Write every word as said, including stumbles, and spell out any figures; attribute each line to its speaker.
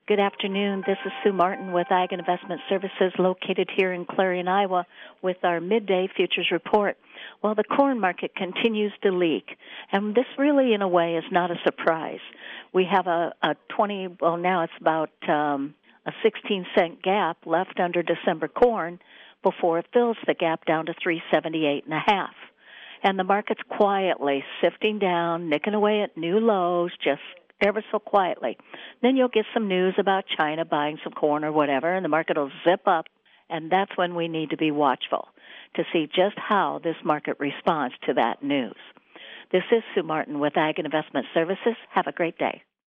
Speaker 1: Good afternoon. This is Sue Martin with Ag and Investment Services located here in Clarion, Iowa with our midday futures report. Well, the corn market continues to leak, and this really in a way is not a surprise. We have a, a twenty, well now it's about um, a sixteen cent gap left under December corn before it fills the gap down to three seventy-eight and a half. And the market's quietly sifting down, nicking away at new lows, just ever so quietly. Then you'll get some news about China buying some corn or whatever, and the market will zip up, and that's when we need to be watchful to see just how this market responds to that news. This is Sue Martin with Ag and Investment Services. Have a great day.